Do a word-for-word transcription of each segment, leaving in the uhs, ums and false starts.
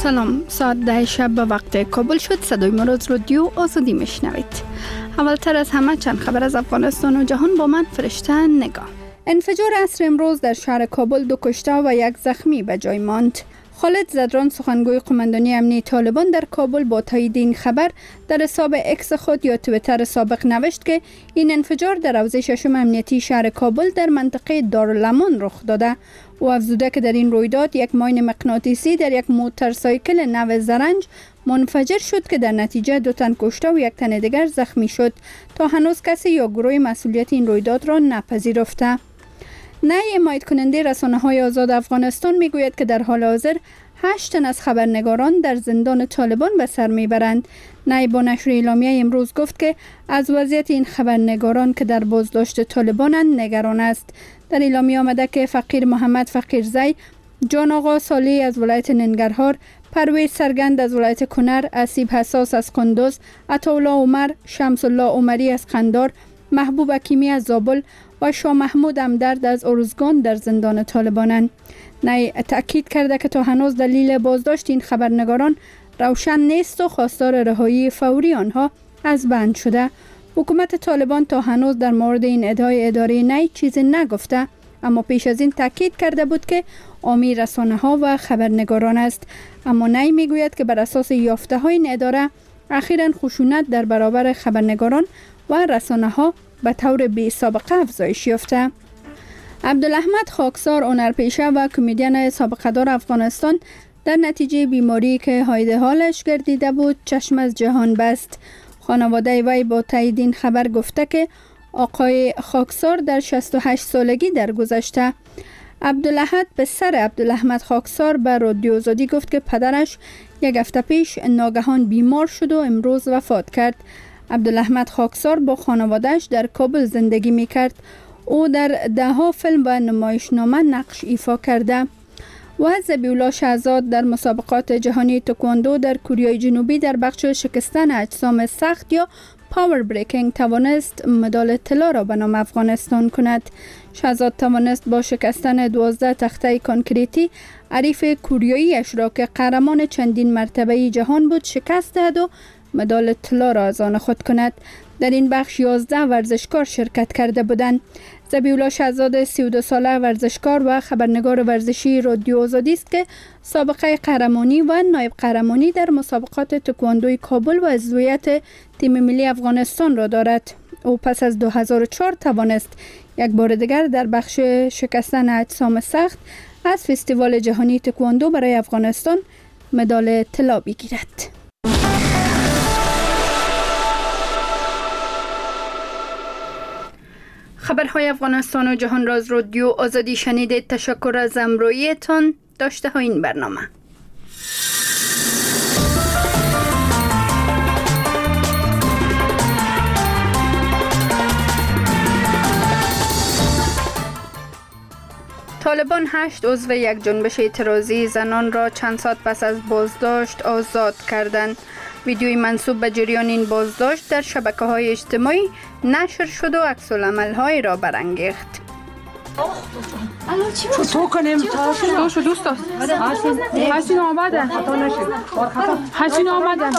سلام، ساعت ده شب به وقت کابل شد. صدای ما از رادیو آزادی میشنوید. اولتر از همه چند خبر از افغانستان و جهان با من فرشته نگاه. انفجار عصر امروز در شهر کابل دو کشته و یک زخمی به جای ماند. خالد زدران سخنگوی قماندانی امنیتی طالبان در کابل با تایید این خبر در حساب اکس خود یا توییتر سابق نوشت که این انفجار در حوزه ششم امنیتی شهر کابل در منطقه دارالامان رخ داده و افزوده که در این رویداد یک ماین مغناطیسی در یک موتورسایکل نو زرنج منفجر شد که در نتیجه دو تن کشته و یک تن دیگر زخمی شد. تا هنوز کسی یا گروه مسئولیت این رویداد را نپذیرفته. نای حمایت کننده رسانه‌های آزاد افغانستان میگوید که در حال حاضر هشت تن از خبرنگاران در زندان طالبان به سر میبرند. نای با نشر اعلامیه امروز گفت که از وضعیت این خبرنگاران که در بازداشت طالبانند نگران است. در اعلامیه آمده که فقیر محمد فقیرزی، جان آقا صالحی از ولایت ننگرهار، پرویز سرگند از ولایت کنر، اسیب حساس از قندوز، عطاالله عمر، شمس الله عمری از قندار، محبوب حکیمی از زابل و شاه محمود امدرد از ارزگان در زندان طالبانند. نای تأکید کرده که تا هنوز دلیل بازداشت این خبرنگاران روشن نیست و خواستار رهایی فوری آنها از بند شده. حکومت طالبان تا هنوز در مورد این ادعای اداره نای چیزی نگفته، اما پیش از این تأکید کرده بود که حامی رسانه‌ها و خبرنگاران است. اما نای میگوید که بر اساس یافته های این اداره اخیراً خشونت در برابر خبرنگاران و رسانه‌ها به طور بی سابقه افزایش یافته. عبدالاحمد خاکسار، هنرپیشه و کمدین سابقه دار افغانستان، در نتیجه بیماری که حایده حالش گردیده بود چشم از جهان بست. خانواده وی با تایید این خبر گفته که آقای خاکسار در شصت و هشت سالگی درگذشته. عبدالاحد پسر عبدالاحمد خاکسار به رادیو آزادی گفت که پدرش یک هفته پیش ناگهان بیمار شد و امروز وفات کرد. عبدالاحمد خاکسار با خانوادهش در کابل زندگی می کرد. او در ده ها فیلم و نمایشنامه نقش ایفا کرده. و ذبیحالله شهزاد در مسابقات جهانی تکواندو در کره جنوبی در بخش شکستن اجسام سخت یا پاور بریکینگ توانست مدال طلا را به نام افغانستان کند. شهزاد توانست با شکستن دوازده تخته کانکریتی حریف کوریایی اش را که قهرمان چندین مرتبه جهان بود شکست دهد و مدال طلا را از آن خود کند. در این بخش یازده ورزشکار شرکت کرده بودند. ذبیحالله شهزاد سی و دو ساله ورزشکار و خبرنگار ورزشی رادیو آزادی است که سابقه قهرمانی و نایب قهرمانی در مسابقات تکواندوی کابل و عضویت تیم ملی افغانستان را دارد. او پس از دو هزار و چهار توانست یک بار دیگر در بخش شکستن اجسام سخت از فستیوال جهانی تکواندو برای افغانستان مدال طلا بگیرد. خبرهای افغانستان و جهان را از رادیو آزادی شنیدید. تشکر از همراهیتان. داشته های این برنامه. طالبان هشت عضو یک جنبش اعتراضی زنان را چند ساعت پس از بازداشت آزاد کردند. ویدیوی منسوب به جریان این بازداشت در شبکه‌های اجتماعی نشر شد و عکس‌العمل‌های را برانگیخت. چطور کنیم؟ تو شو دوست است. حسین آمده. حسین آمده.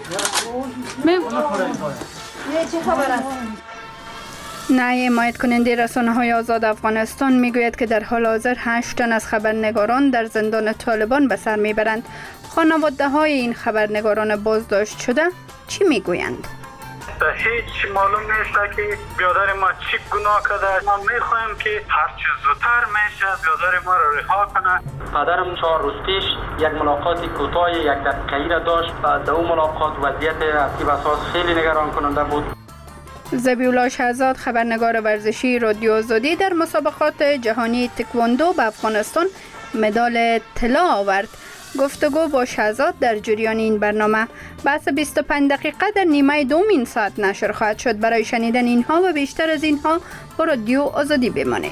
نای حمایت کننده رسانه‌های آزاد افغانستان میگوید که در حال حاضر هشت تن از خبرنگاران در زندان طالبان به سر میبرند. خانواده های این خبرنگاران بازداشت شده چی میگویند؟ هیچ معلوم نیست که برادر ما چی گناه کرده. ما میخوایم که هر چه زودتر میشه برادر ما را رها کنه. پدرم چهار روز پیش یک ملاقات کوتاه یک دقیقه‌ای را داشت و در اون ملاقات وضعیت اصلی و اساس خیلی نگران کننده بود. ذبیحالله شهزاد، خبرنگار ورزشی رادیو آزادی، در مسابقات جهانی تکواندو به افغانستان مدال طلا آورد. گفتگو با شهزاد در جریان این برنامه بحث بیست و پنج دقیقه در نیمه دوم این ساعت نشر خواهد شد. برای شنیدن اینها و بیشتر از اینها با رادیو آزادی بمانید.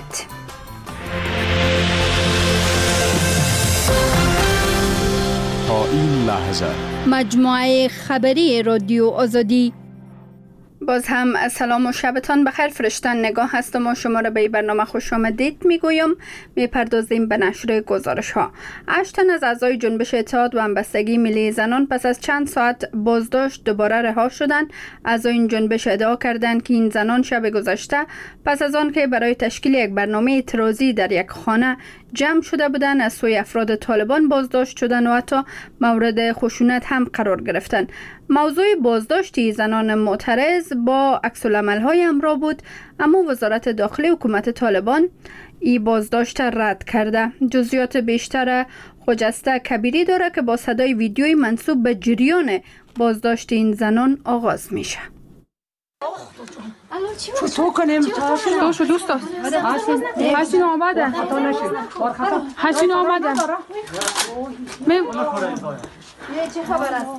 تا این لحظه مجموعه خبری رادیو آزادی باز هم سلام و شبتان بخیر. فرشتن نگاه هستم و شما را به این برنامه خوش آمدید میگویم. میپردازیم به نشر گزارش ها. هشت تن از اعضای جنبش اتحاد و همبستگی ملی زنان پس از چند ساعت بازداشت دوباره رها شدند. اعضای این جنبش ادعا کردند که این زنان شب گذشته پس از آن که برای تشکیل یک برنامه اعتراضی در یک خانه جمع شده بودند از سوی افراد طالبان بازداشت شدند و حتی مورد خشونت هم قرار گرفتند. موضوع بازداشتی زنان معترض با عکس‌العمل‌های همراه بود، اما وزارت داخلی حکومت طالبان ای بازداشت رد کرده. جزئیات بیشتر خجسته کبیری داره که با صدای ویدیوی منسوب به جریان بازداشت این زنان آغاز میشه. تو کنیم دوشو دوست داشت حسین آمده حسین آمده چه خبر است؟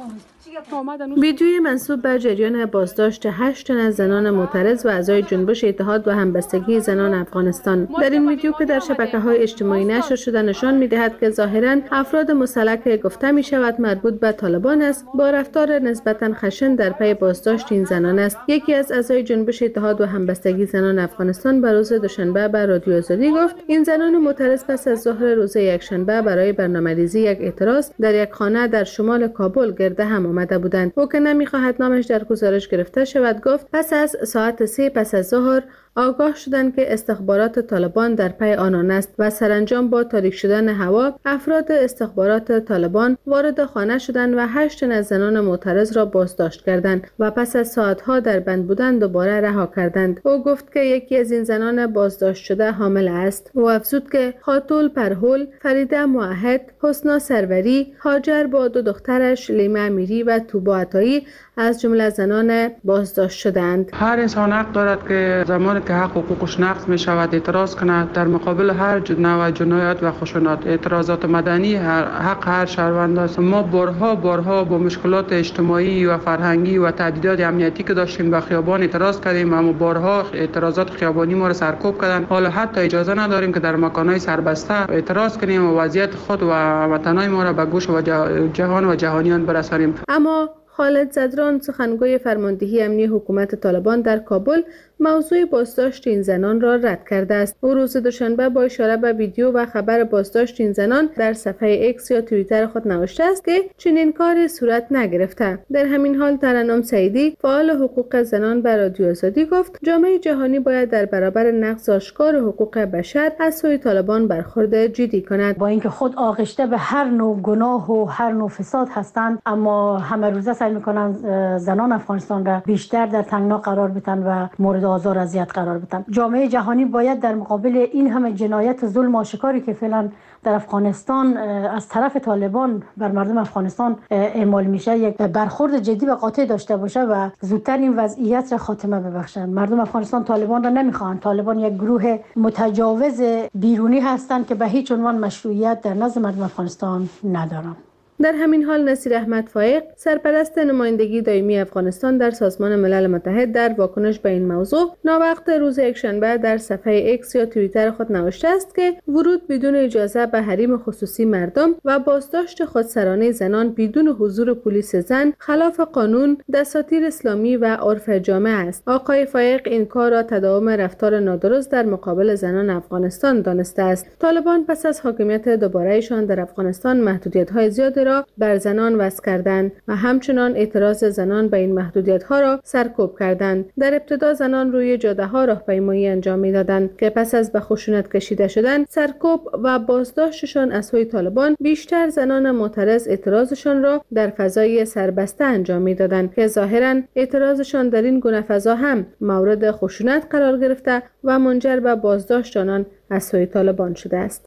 ویدیوی منسوب به جریان بازداشت هشت تن از زنان معترض و اعضای جنبش اتحاد و همبستگی زنان افغانستان. در این ویدیو که در شبکه‌های اجتماعی نشر شده نشان می‌دهد که ظاهراً افراد مسلح که گفته می‌شود مربوط به طالبان است با رفتار نسبتاً خشن در پی بازداشت این زنان است. یکی از اعضای جنبش اتحاد و همبستگی زنان افغانستان به روز دوشنبه به رادیو آزادی گفت این زنان معترض پس از ظهر روز یکشنبه برای برنامه‌ریزی یک اعتراض در یک خانه در شمال کابل گرد هم آمده بودند. او که نمی‌خواهد نامش در گزارش گرفته شود گفت پس از ساعت سه پس از ظهر آگاه شدند که استخبارات طالبان در پی آنان است و سرانجام با تاریک شدن هوا افراد استخبارات طالبان وارد خانه شدند و هشت تن از زنان معترض را بازداشت کردند و پس از ساعت‌ها در بند بودن دوباره رها کردند. او گفت که یکی از این زنان بازداشت شده حامل است. او افزود که خاتول پرهول، فریده موحد، حسنا سروری، هاجر با دو دخترش لیما امیری و توبا عطایی از جمله زنان بازداشت شدند. هر انسان حق دارد که زمانی که حق حقوقش نقض می شود اعتراض کند در مقابل هر نوع جنایات و خشونت. اعتراضات مدنی هر حق هر شهروند است. ما بارها بارها با مشکلات اجتماعی و فرهنگی و تهدیدات امنیتی که داشتیم به خیابان اعتراض کردیم، اما بارها اعتراضات خیابانی ما را سرکوب کردند. حالا حتی اجازه نداریم که در مکان‌های سربسته اعتراض کنیم و وضعیت خود و وطنای ما را به گوش و جهان و جهانیان برسانیم. اما خالد زدران سخنگوی فرماندهی امنی حکومت طالبان در کابل موضوع بازداشت این زنان را رد کرده است. او روز دوشنبه با اشاره به ویدیو و خبر بازداشت این زنان در صفحه اکس یا توییتر خود نوشته است که چنین کاری صورت نگرفته. در همین حال ترنم سعیدی فعال حقوق زنان به رادیو آزادی گفت جامعه جهانی باید در برابر نقض آشکار حقوق بشر از سوی طالبان برخورد جدی کند. با اینکه خود آغشته به هر نوع گناه و هر نوع فساد هستند، اما همه روزه سعی میکنن زنان افغانستان را بیشتر در تنگنا قرار بدن و مورد آزار اذیت قرار بدن. جامعه جهانی باید در مقابل این همه جنایت ظلم آشکاری که فعلا در افغانستان از طرف طالبان بر مردم افغانستان اعمال میشه یک برخورد جدی و قاطع داشته باشه و زودتر این وضعیت را خاتمه ببخشند. مردم افغانستان طالبان را نمیخوان. طالبان یک گروه متجاوز بیرونی هستند که به هیچ عنوان مشروعیت در نزد مردم افغانستان ندارند. در همین حال نصیر احمد فایق سرپرست نمایندگی دائمی افغانستان در سازمان ملل متحد در واکنش به این موضوع ناوقت روز یکشنبه در صفحه اکس یا توییتر خود نوشته است که ورود بدون اجازه به حریم خصوصی مردم و بازداشت خودسرانه زنان بدون حضور پلیس زن خلاف قانون، دساتیر اسلامی و عرف جامعه است. آقای فایق این کار را تداوم رفتار نادرست در مقابل زنان افغانستان دانسته است. طالبان پس از حاکمیت دوباره‌ایشان در افغانستان محدودیت‌های زیادی را بر زنان وضع کردند و همچنان اعتراض زنان به این محدودیت‌ها را سرکوب کردند. در ابتدا زنان روی جاده‌ها راهپیمایی انجام می‌دادند که پس از به خشونت کشیده شدن، سرکوب و بازداشتشان از سوی طالبان، بیشتر زنان معترض اعتراضشان را در فضای سربسته انجام می‌دادند که ظاهراً اعتراضشان در این گونه فضا هم مورد خشونت قرار گرفته و منجر به بازداشت آنان از سوی طالبان شده است.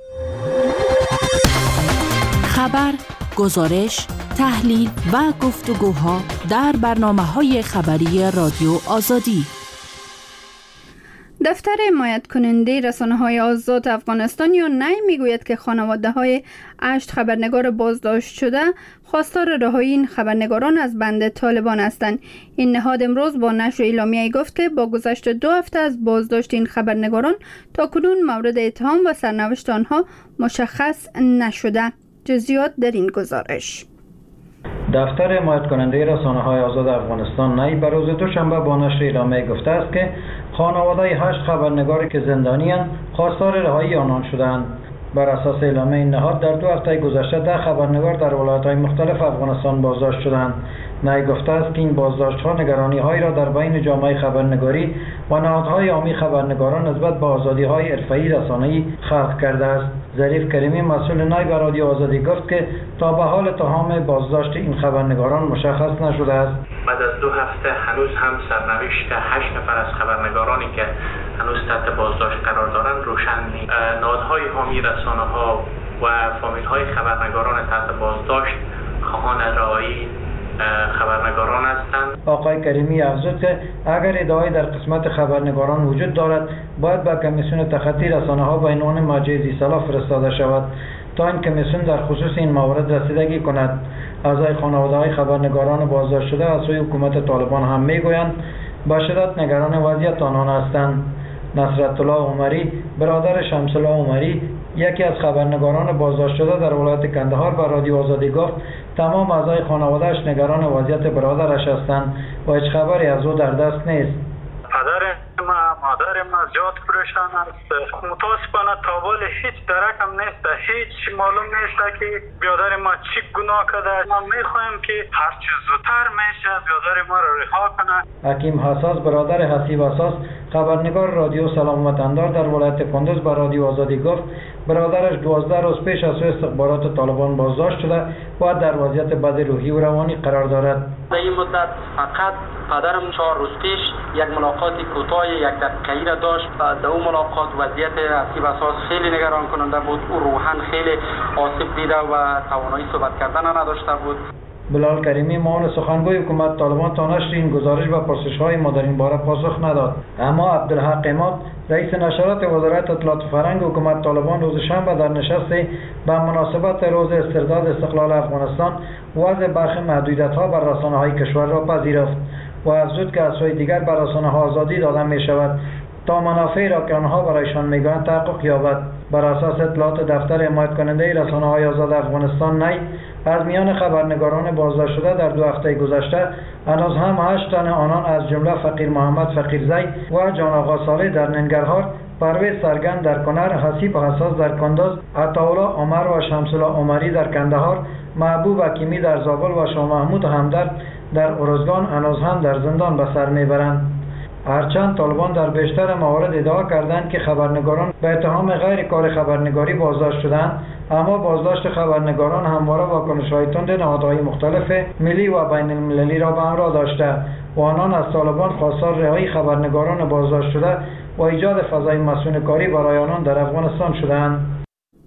خبر، گزارش، تحلیل و گفتگوها در برنامه‌های خبری رادیو آزادی. دفتر حمایت کننده رسانه‌های آزاد افغانستان یا نی میگوید که خانواده‌های هشت خبرنگار بازداشت شده خواستار رهایی این خبرنگاران از بند طالبان هستند. این نهاد امروز با نشر اعلامیه‌ای گفت که با گذشت دو هفته از بازداشت این خبرنگاران تاکنون مورد اتهام و سرنوشت آنها مشخص نشده. جزئیات در این گزارش. دفتر حمایت کننده رسانه‌های آزاد افغانستان نی به روز دوشنبه با نشر اعلامیه گفته است که خانواده هشت خبرنگاری که زندانی‌اند خواستار رهایی آنان شدند. بر اساس اعلامیه این نهاد در دو هفته گذشته ده خبرنگار در ولایت‌های مختلف افغانستان بازداشت شدند. نی گفته است که این بازداشت‌ها نگرانی‌هایی را در بین جامعه خبرنگاری و نهادهای عامی خبرنگاران نسبت به آزادی‌های حرفه‌ای رسانه‌ای خلق کرده است. ظریف کریمی مسئول نی به رادیو آزادی گفت که تا به حال اتهام بازداشت این خبرنگاران مشخص نشده است. بعد از دو هفته هنوز هم سرنوشت هشت نفر از خبرنگارانی که هنوز تحت بازداشت قرار دارند روشن نیست. نهادهای حامی رسانه‌ها و فامیل‌های خبرنگاران تحت بازداشت خواهان رهایی خبرنگاران هستند. آقای کریمی افزود که اگر ادعای در قسمت خبرنگاران وجود دارد باید به کمیسیون تخطی رسانه‌ها به عنوان مرجع ذی‌صلاح فرستاده شود تا این کمیسیون در خصوص این موارد رسیدگی کند. اعضای خانواده‌های خبرنگاران بازداشت شده از سوی حکومت طالبان هم میگویند به شدت نگران وضعیت آنان هستند. نصرت الله عمری برادر شمس الله عمری یکی از خبرنگاران بازداشت شده در ولایت کندهار به رادیو آزادی گفت تمام اعضای خانواده‌اش نگران وضعیت برادرش هستند و هیچ خبری از او در دست نیست. پدر ما مادر ما زیاد پریشان است. متاسفانه تابال هیچ درکم نیست، هیچ معلوم نیست که برادر ما چی گناه کرده. ما میخوایم که هر چه زودتر میشه برادر ما را رها کنه. حکیم حساس برادر حسیب حساس خبرنگار رادیو سلام وطندار در ولایت کندوز به رادیو آزادی گفت برادرش دوازده روز پیش از سوی استخبارات طالبان بازداشت شده و در وضعیت بد روحی و روانی قرار دارد. در این مدت فقط پدرم چهار روز پیش یک ملاقات کوتاه یک دقیقه‌ای را داشت و در اون ملاقات وضعیت حسیب حساس خیلی نگران کننده بود. او روحاً خیلی آسیب دیده و توانایی صحبت کردن نداشته بود. بلال کریمی معاون سخنگوی حکومت طالبان تا نشر این گزارش و پرسش‌های ما در این باره پاسخ نداد. اما عبدالحق اماد رئیس نشرات وزارت اطلاعات و فرهنگ حکومت طالبان روز شنبه در نشستی به مناسبت روز استرداد استقلال افغانستان وضع برخی محدودیت‌ها بر رسانه‌های کشور را پذیرفت و افزود که از سوی دیگر بر رسانه‌ها آزادی داده می‌شود تا منافعی را که آنها برایشان می‌گویند تحقق یابد. بر اساس اطلاعات دفتر حمایت کننده رسانه‌های آزاد افغانستان نی از میان خبرنگاران بازداشت شده در دو هفته گذشته هنوز هم هشت تن آنان از جمله فقیر محمد فقیرزی و جان آقا صالح در ننگرهار، پرویز سرگند در کنر، حسیب حساس در کندوز، عطاالله عمر و شمس الله عمری در کندهار، محبوب حکیمی در زابل و شاه محمود همدرد در ارزگان هنوز هم در زندان به سر میبرند. هرچند طالبان در بیشتر موارد ادعا کردند که خبرنگاران به اتهام غیر کار خبرنگاری بازداشت شدند، اما بازداشت خبرنگاران همواره واکنش‌های تند نهادهای مختلف ملی و بین المللی را به همراه داشته و آنان از طالبان خواستار رهایی خبرنگاران بازداشت شده و ایجاد فضای مسئوله‌کاری برای آنان در افغانستان شدند.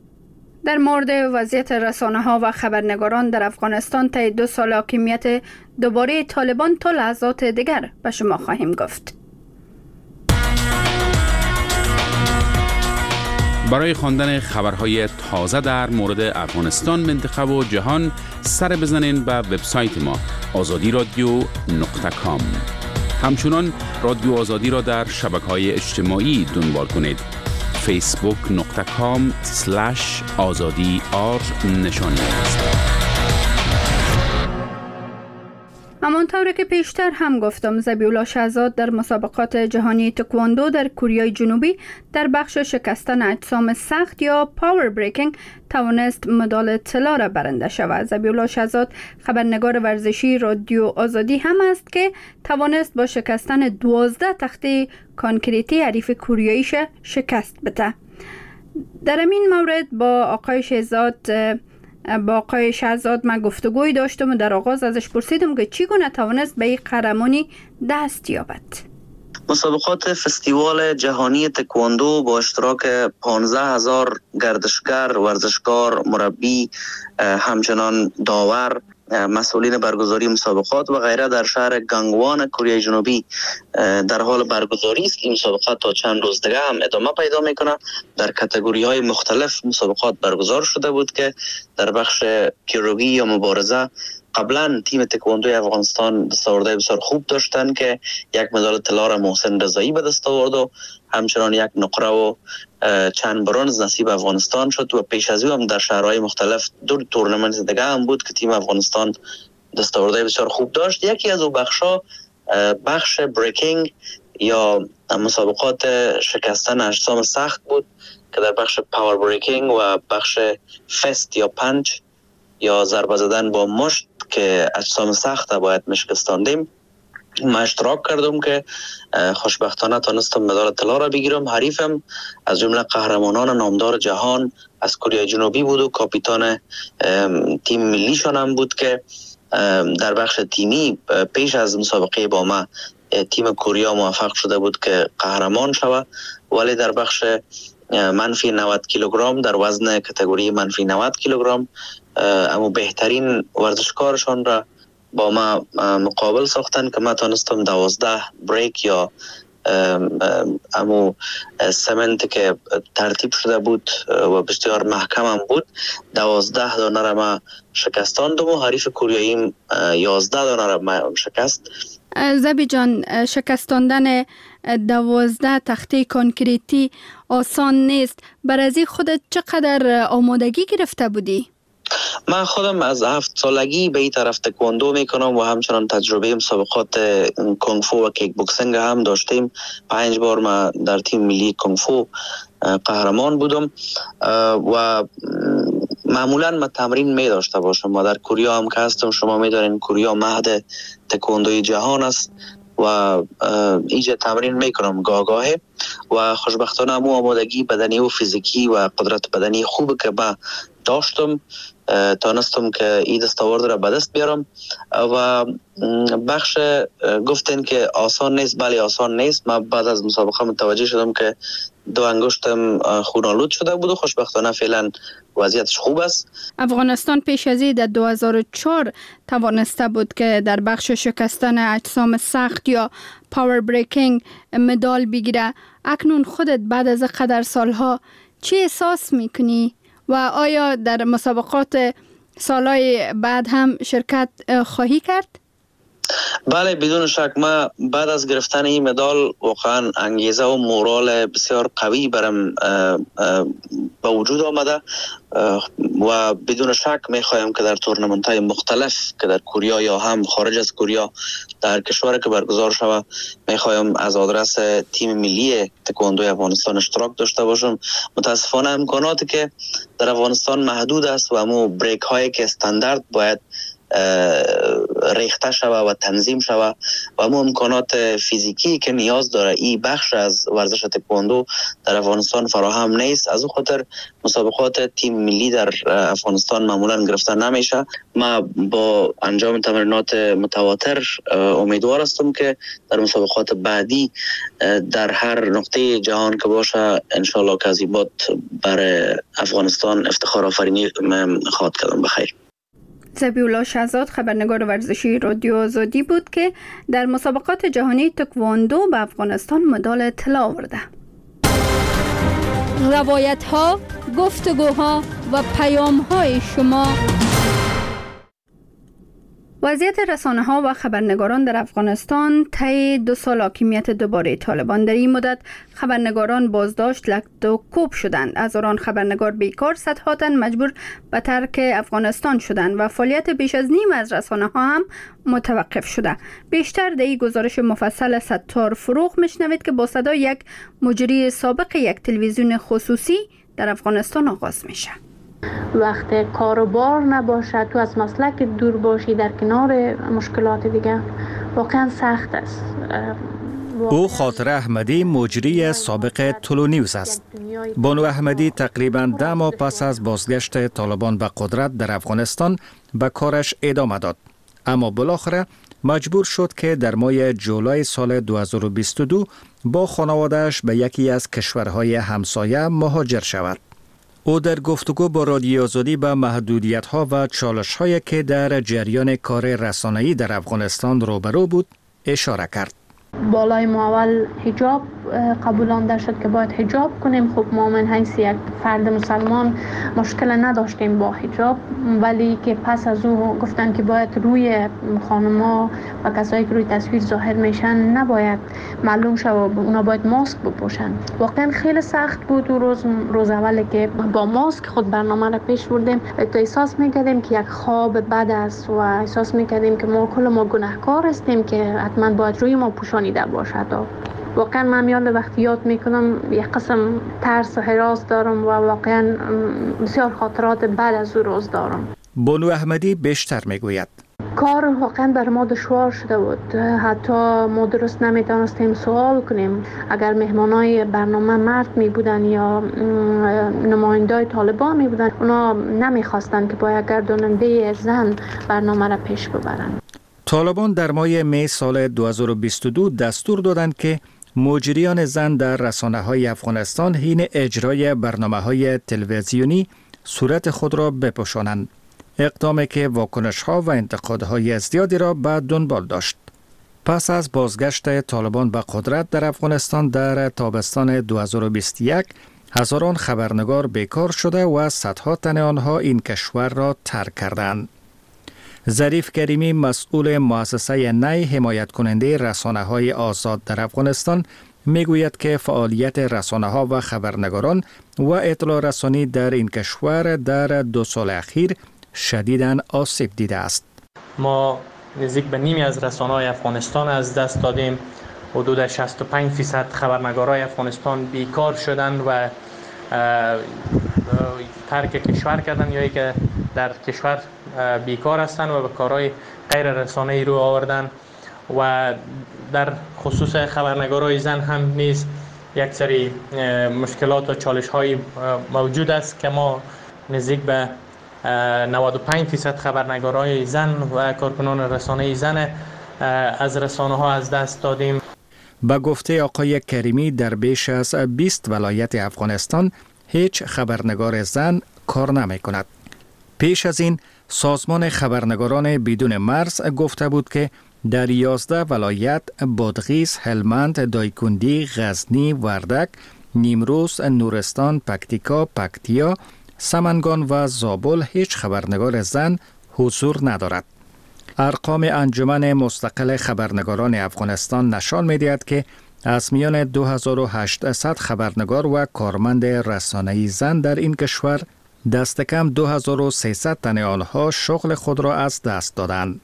در مورد وضعیت رسانه‌ها و خبرنگاران در افغانستان طی دو سال حاکمیت دوباره طالبان تا لحظات دیگر به شما خواهیم گفت. برای خواندن خبرهای تازه در مورد افغانستان، منطقه و جهان سر بزنین به وبسایت ما آزادی رادیو نقطه کام. همچنان رادیو آزادی را در شبکه‌های اجتماعی دنبال کنید. فیسبوک نقطه کام سلش آزادی آر نشانی است. همانطور که پیشتر هم گفتم، ذبیحالله شهزاد در مسابقات جهانی تکواندو در کره جنوبی در بخش شکستن اجسام سخت یا پاور بریکینگ توانست مدال طلا را برنده شود. ذبیحالله شهزاد خبرنگار ورزشی رادیو آزادی هم است که توانست با شکستن دوازده تخته کانکریتی حریف کوریاییش شکست بده. در این مورد با آقای شهزاد با آقای شهزاد من گفتگوی داشتم و در آغاز ازش پرسیدم که چگونه توانست به این قهرمانی دست یابد. مسابقات فستیوال جهانی تکواندو با اشتراک پانزده هزار گردشگر، ورزشکار، مربی، همچنان داور، مسئولین برگزاری مسابقات و غیره در شهر گانگوان کره جنوبی در حال برگزاری است. این مسابقات تا چند روز دیگه هم ادامه پیدا میکنه. در کاتگوری های مختلف مسابقات برگزار شده بود که در بخش پیروگی یا مبارزه قبلا تیم تکواندوی افغانستان دستاوردهای بسیار خوب داشتن که یک مدال طلا را محسن رضایی به دست آورد و همچنان یک نقره و چند برنز نصیب افغانستان شد و پیش از او هم در شهرهای مختلف دو تورنمنت دیگه هم بود که تیم افغانستان دستاوردهای بسیار خوب داشت. یکی از او بخشا بخش بریکینگ یا مسابقات شکستن اجسام سخت بود که در بخش پاور بریکینگ و بخش فست یا پنچ یا ضربه زدن با مشت که اجسام سخت باید میشکستاندیم. من اشتراک کردم که خوشبختانه تانستم مدال طلا را بگیرم. حریفم از جمله قهرمانان نامدار جهان از کره جنوبی بود و کاپیتان تیم ملیشان هم بود که در بخش تیمی پیش از مسابقه با ما تیم کره موفق شده بود که قهرمان شود، ولی در بخش منفی نود کیلوگرم در وزن کاتگوری منفی نود کیلوگرم اما بهترین ورزشکارشان را با ما مقابل ساختن که ما تانستم دوازده بریک یا امو سمنت که ترتیب شده بود و بسیار محکم هم بود دوازده دانه را ما شکستاندم و حریف کوریاییم یازده دانه را ما شکست. زبی جان، شکستاندن دوازده تخته کنکریتی آسان نیست. برای خودت چقدر آمادگی گرفته بودی؟ من خودم از هفت سالگی به این طرف تکواندو میکنم و همچنان تجربه مسابقات کنگ فو و کیک بوکسینگ هم داشتیم. پنج بار من در تیم ملی کنگ فو قهرمان بودم و معمولا من تمرین می داشته باشم و در کره هم که هستم شما می دارین کره مهد تکواندوی جهان است و اینجا تمرین میکنم گاه گاهی و خوشبختانه همون آمادگی بدنی و فیزیکی و قدرت بدنی خوب که با داشتم تانستم که این دستاورد را به دست بیارم و بخش گفتن که آسان نیست، بله آسان نیست. من بعد از مسابقه متوجه شدم که دو انگشتم خونالود شده بود و خوشبختانه فعلا وضعیتش خوب است. افغانستان پیش از این در دو هزار و چهار توانسته بود که در بخش شکستن اجسام سخت یا پاور بریکینگ مدال بگیره. اکنون خودت بعد از قدر سالها چی احساس میکنی و آیا در مسابقات سالهای بعد هم شرکت خواهی کرد؟ بله بدون شک. ما بعد از گرفتن این مدال واقعا انگیزه و مورال بسیار قوی برم به وجود آمده و بدون شک میخوایم که در تورنمنت های مختلف که در کره یا هم خارج از کره در کشور که برگزار شود میخوایم از آدرس تیم ملی تکواندو افغانستان اشتراک داشته باشم. متاسفانه امکاناتی که در افغانستان محدود است و امو بریک هایی که استاندارد باید ریخته شوه و تنظیم شوه و همون امکانات فیزیکی که نیاز داره این بخش از ورزش تکواندو در افغانستان فراهم نیست. از اون خاطر مسابقات تیم ملی در افغانستان معمولا گرفته نمیشه. ما با انجام تمرینات متواتر امیدوار هستم که در مسابقات بعدی در هر نقطه جهان که باشه انشالله که از این بعد برای افغانستان افتخار آفرینی خواهد کردم. بخیر. ذبیحالله شهزاد خبرنگار ورزشی رادیو آزادی بود که در مسابقات جهانی تکواندو به افغانستان مدال طلا آورده. روایت ها، گفتگوها و پیام های شما. وضعیت رسانه ها و خبرنگاران در افغانستان طی دو سال حاکمیت دوباره طالبان. در این مدت خبرنگاران بازداشت، لخت و کوب شدند. هزاران خبرنگار بیکار، صدها تن مجبور به ترک افغانستان شدند و فعالیت بیش از نیم از رسانه ها هم متوقف شده. بیشتر در این گزارش مفصل ستار فروغ میشنوید که با صدای یک مجری سابق یک تلویزیون خصوصی در افغانستان آغاز میشه. وقت کاروبار نباشه، تو از مسلک دور باشی در کنار مشکلات دیگه، واقعا سخت است. او خاطر احمدی مجری سابق تلو نیوز است. بانو احمدی تقریباً ده ماه پس از بازگشت طالبان به قدرت در افغانستان به کارش ادامه داد، اما بالاخره مجبور شد که در ماه جولای سال دو هزار و بیست و دو با خانواده‌اش به یکی از کشورهای همسایه مهاجر شود. او در گفتگو با رادیو آزادی به محدودیت‌ها و چالش‌هایی که در جریان کار رسانه‌ای در افغانستان روبرو بود اشاره کرد. بالای ما اول حجاب قبولانده شد که باید حجاب کنیم. خب ما من حیث یک فرد مسلمان مشکل نداشتیم با حجاب، ولی که پس از او گفتن که باید روی خانم‌ها و کسایی که روی تصویر ظاهر میشن نباید معلوم شه و اونا باید ماسک بپوشن. واقعا خیلی سخت بود و روز روز اولی که با ماسک خود برنامه را پیش بردیم، احساس میکردیم که یک خواب بد است و احساس میکردیم که ما کل ما گناهکار هستیم که حتما باید روی ما پوشانیده باشد. واقعا من یاد وقتی یاد میکنم یک قسم ترس و هراس دارم و واقعا بسیار خاطرات بد از او روز دارم. بانو احمدی بیشتر میگوید کار واقعا بر ما دشوار شده بود. حتی ما درست نمیتونستیم سوال کنیم. اگر مهمانای برنامه مرد می بودن یا نمایندای طالبان می بودن، اونا نمیخواستن که با یک گرداننده زن برنامه را پیش ببرن. طالبان در ماه می سال دو هزار و بیست و دو دستور دادند که مجریان زن در رسانه‌های افغانستان حین اجرای برنامه‌های تلویزیونی صورت خود را بپوشانند. اقدامی که واکنش‌ها و انتقادهای زیادی را به دنبال داشت. پس از بازگشت طالبان به قدرت در افغانستان در تابستان دو هزار و بیست و یک، هزاران خبرنگار بیکار شده و صدها تن آنها این کشور را ترک کردند. ظریف کریمی مسئول مؤسسه نی حمایت کننده رسانه‌های آزاد در افغانستان میگوید که فعالیت رسانه‌ها و خبرنگاران و اطلاع رسانی در این کشور در دو سال اخیر شدیداً آسیب دیده است. ما نزدیک به نیمی از رسانه‌های افغانستان از دست دادیم. حدود شصت و پنج درصد خبرنگارای افغانستان بیکار شدند و ترک کشور کردند یا که در کشور بیکار هستند و به کارهای غیر رسانه‌ای رو آوردن. و در خصوص خبرنگارای زن هم نیز یک سری مشکلات و چالش‌های موجود است که ما نزدیک به نود و پنج درصد خبرنگارای زن و کارکنان رسانه‌ای زن از رسانه‌ها از دست دادیم. با گفته آقای کریمی در بیش از بیست ولایت افغانستان هیچ خبرنگار زن کار نمی کند. پیش از این سازمان خبرنگاران بدون مرز گفته بود که در یازده ولایت بادغیس، هلمند، دایکندی، غزنی، وردک، نیمروز، نورستان، پکتیکا، پکتیا، سمنگان و زابل هیچ خبرنگار زن حضور ندارد. ارقام انجمن مستقل خبرنگاران افغانستان نشان می‌دهد که از میان دو هزار و هشتصد خبرنگار و کارمند رسانه‌ای زن در این کشور دست کم دو هزار و سیصد تن آنها شغل خود را از دست دادند.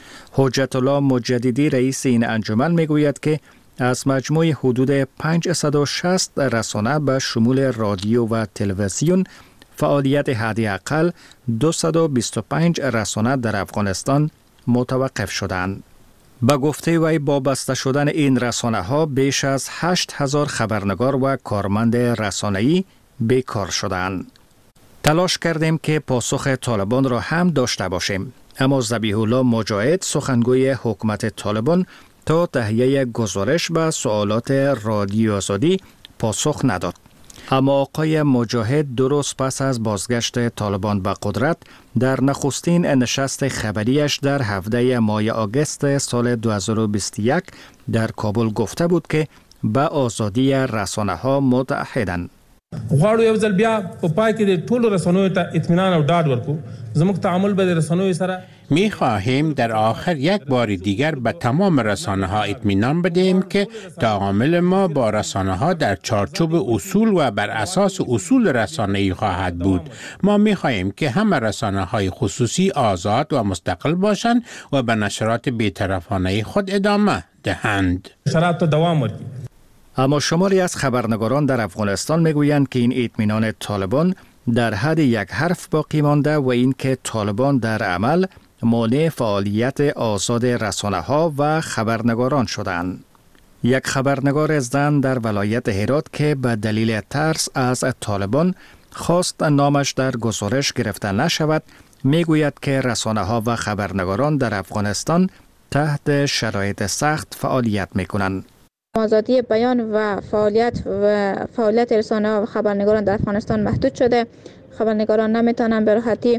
حجت الله مجددی رئیس این انجمن میگوید که از مجموع حدود پانصد و شصت رسانه به شمول رادیو و تلویزیون فعالیت حداقل دویست و بیست و پنج رسانه در افغانستان متوقف شدند. با گفته وی با بسته شدن این رسانه ها بیش از هشت هزار خبرنگار و کارمند رسانه‌ای بیکار شدند. تلاش کردیم که پاسخ طالبان را هم داشته باشیم، اما ذبیح الله مجاهد سخنگوی حکومت طالبان تا تهیه گزارش به سوالات رادیو آزادی پاسخ نداد. اما آقای مجاهد درست پس از بازگشت طالبان به قدرت در نخستین نشست خبریش در هفده ماه آگوست سال دو هزار و بیست و یک در کابل گفته بود که به آزادی رسانه ها متعهدند. غواړو یو ځل بیا په پای کې د ټولو رسنیو ته اطمینان او ډاډ ورکو. زموږ تعامل به د رسنیو سره می خواهیم در آخر یک بار دیگر به تمام رسانه ها اطمینان بدهیم که تعامل ما با رسانه ها در چارچوب اصول و بر اساس اصول رسانه‌ای خواهد بود. ما می خواهیم که همه رسانه های خصوصی آزاد و مستقل باشند و به نشرات بی‌طرفانه خود ادامه دهند. شرایط دوام ورکړي. اما شماری از خبرنگاران در افغانستان میگویند که این اطمینان طالبان در حد یک حرف باقی مانده و اینکه طالبان در عمل مانع فعالیت آزاد رسانه‌ها و خبرنگاران شدند. یک خبرنگار زن در ولایت هرات که به دلیل ترس از طالبان خواست نامش در گزارش گرفته نشود، میگوید که رسانه‌ها و خبرنگاران در افغانستان تحت شرایط سخت فعالیت میکنند. آزادی بیان و فعالیت و فعالیت رسانه و خبرنگاران در افغانستان محدود شده. خبرنگاران نمیتونن به راحتی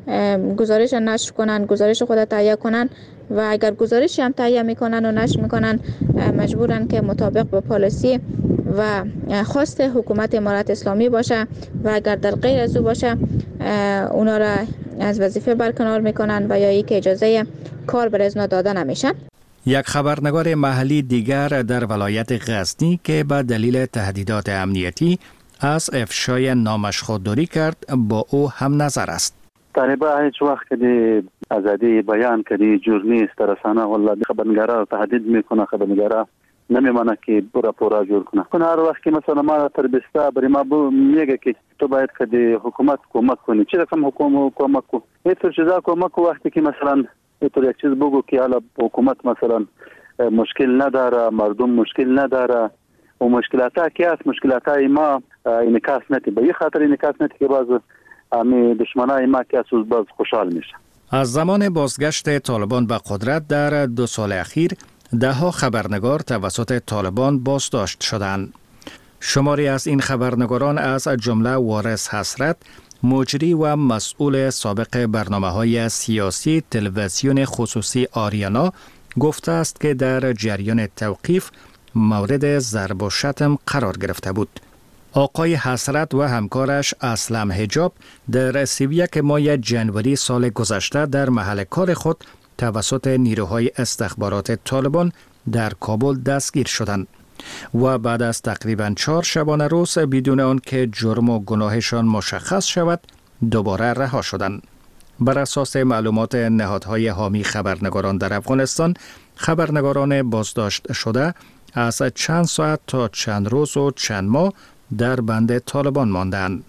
گزارش نشر کنن، گزارش خود تهیه کنن و اگر گزارشی هم تهیه میکنن و نشر میکنن مجبورن که مطابق به پالیسی و خواست حکومت امارت اسلامی باشه و اگر در غیر از او باشه اونا را از وظیفه برکنار میکنن و یا ای که اجازه کار بر از داده نمیشن. یک خبرنگار محلی دیگر در ولایت غزنی که به دلیل تهدیدات امنیتی از افشای نامش خودداری کرد با او هم نظر است. طالبا هیچ وقت که آزادی بیان کردی جورنالیست رسانه والله خبرنگارا تهدید میکنه، خبرنگارا نمیمانه که راپورا جور کنه. کنه هر وقت که مثلا ما تربستا بری ما میگه که تو باید که حکومت کمک کنی. چه رقم حکومت کمک کو؟ اینطور چیزا کمک کو وقتی که مثلا اینطور یک چیز بگو که حالا حکومت مثلا مشکل نداره، مردم مشکل نداره و مشکلات ها که است مشکلات های ما انعکاس نتی به این خاطر انعکاس نتی که باز امی دشمنای ما که اساس باز خوشحال میشه. از زمان بازگشت طالبان به قدرت در دو سال اخیر ده ها خبرنگار توسط طالبان بازداشت شدند. شماری از این خبرنگاران از جمله وارث حسرت، مجری و مسئول سابق برنامه‌های سیاسی تلویزیون خصوصی آریانا گفته است که در جریان توقیف مورد ضرب و شتم قرار گرفته بود. آقای حسرت و همکارش اسلم حجاب در سی و یک ماه جنوری سال گذشته در محل کار خود توسط نیروهای استخبارات طالبان در کابل دستگیر شدند و بعد از تقریباً چهار شبانه روز بدون آن که جرم و گناهشان مشخص شود دوباره رها شدند. بر اساس معلومات نهادهای حامی خبرنگاران در افغانستان، خبرنگاران بازداشت شده از چند ساعت تا چند روز و چند ماه در بند طالبان ماندند.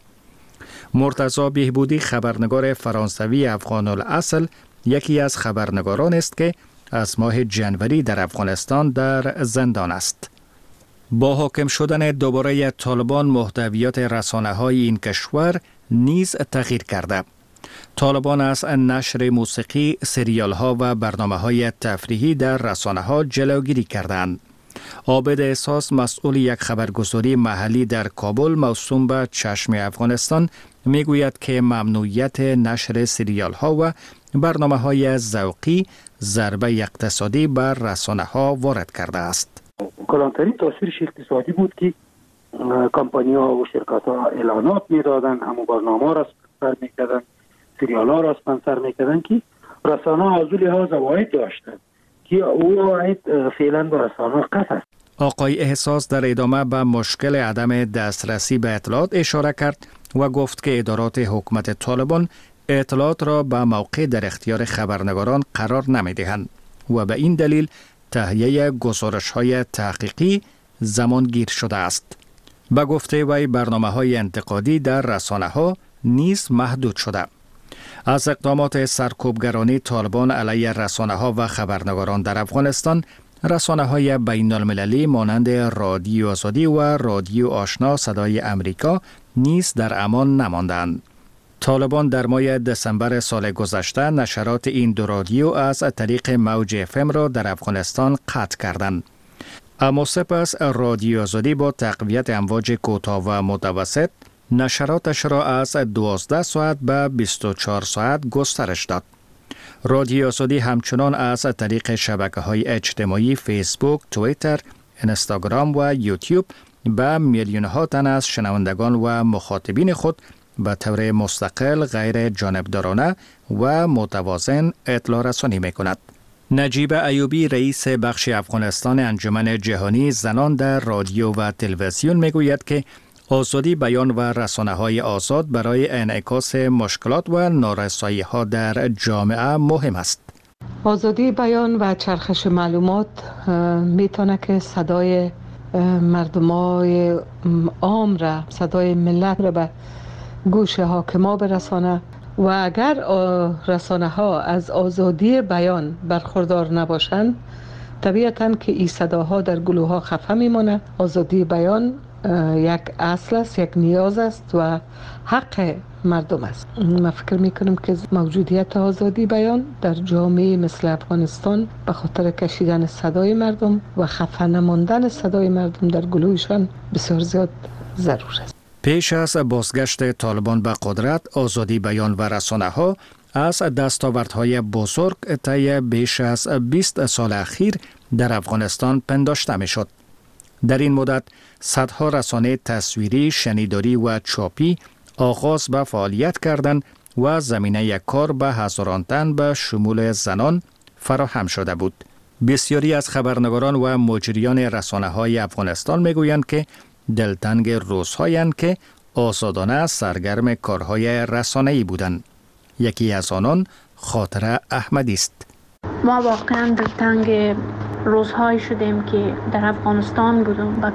مرتضی بهبودی خبرنگار فرانسوی افغان الاصل یکی از خبرنگاران است که از ماه جنوری در افغانستان در زندان است. با حاکم شدن دوباره طالبان محتویات رسانه‌های این کشور نیز تغییر کرده. طالبان از نشر موسیقی، سریال‌ها و برنامه‌های تفریحی در رسانه‌ها جلوگیری کردند. عابد احساس مسئول یک خبرگزاری محلی در کابل موسوم به چشم افغانستان میگوید که ممنوعیت نشر سریال‌ها و برنامه‌های ذوقی ضربه اقتصادی بر رسانه‌ها وارد کرده است. کلانترین تاثیرش اقتصادی بود که کمپانی‌ها و شرکت‌ها اعلانات می‌دادن، همون برنامه‌ها را اسپانسر می‌کردن، سریال‌ها را اسپانسر می‌کردن که رسانه‌ها از لحاظ واحد داشتند که او واحد فعلا به رسانه‌ها قطع است. آقای احساس در ادامه به مشکل عدم دسترسی به اطلاعات اشاره کرد و گفت که ادارات حکومت طالبان اطلاعات را به موقع در اختیار خبرنگاران قرار نمی‌دهند و به این دلیل تهیه گزارش‌های تحقیقی زمانگیر شده است. به گفته وی برنامه‌های انتقادی در رسانه‌ها نیز محدود شده. از اقدامات سرکوبگرانی طالبان علیه رسانه‌ها و خبرنگاران در افغانستان، رسانه‌های بین‌المللی مانند رادیو آزادی و رادیو آشنا صدای امریکا نیز در امان نماندند. طالبان در ماه دسامبر سال گذشته نشرات این دو رادیو از طریق موج اف ام را در افغانستان قطع کردند. اما سپس رادیو آزادی با تقویت امواج کوتاه و متوسط نشراتش را از دوازده ساعت به بیست و چهار ساعت گسترش داد. رادیو آزادی همچنان از طریق شبکه‌های اجتماعی فیسبوک، توییتر، اینستاگرام و یوتیوب به میلیون‌ها تن از شنوندگان و مخاطبین خود به طور مستقل، غیر جانبدارانه و متوازن اطلاع رسانی می‌کند. نجیب ایوبی رئیس بخش افغانستان انجمن جهانی زنان در رادیو و تلویزیون میگوید که آزادی بیان و رسانه‌های آزاد برای انعکاس مشکلات و نارسایی‌ها در جامعه مهم است. آزادی بیان و چرخش معلومات میتونه که صدای مردمای عام را، صدای ملت را به گوش حاکما برسانه و اگر رسانه ها از آزادی بیان برخوردار نباشند، طبیعتاً که این صداها در گلوها خفه میمونه. آزادی بیان یک اصل است، یک نیاز است و حق مردم است. من فکر میکنم که موجودیت آزادی بیان در جامعه مثل افغانستان به خاطر کشیدن صدای مردم و خفه نماندن صدای مردم در گلویشان بسیار زیاد ضرور است. پیش از بازگشت طالبان به قدرت، آزادی بیان و رسانه‌ها از دستاوردهای بزرگ طی بیش از بیست سال اخیر در افغانستان پنداشته می شد. در این مدت صدها رسانه تصویری، شنیداری و چاپی آغاز به فعالیت کردند و زمینه کار به هزاران تن به شمول زنان فراهم شده بود. بسیاری از خبرنگاران و مجریان رسانه‌های افغانستان میگویند که دلتنگ روزهایند که آزادانه سرگرم کارهای رسانه‌ای بودند. یکی از آنان خاطره احمدی است. ما واقعا دلتنگ روزهایی شدیم که در افغانستان بودیم و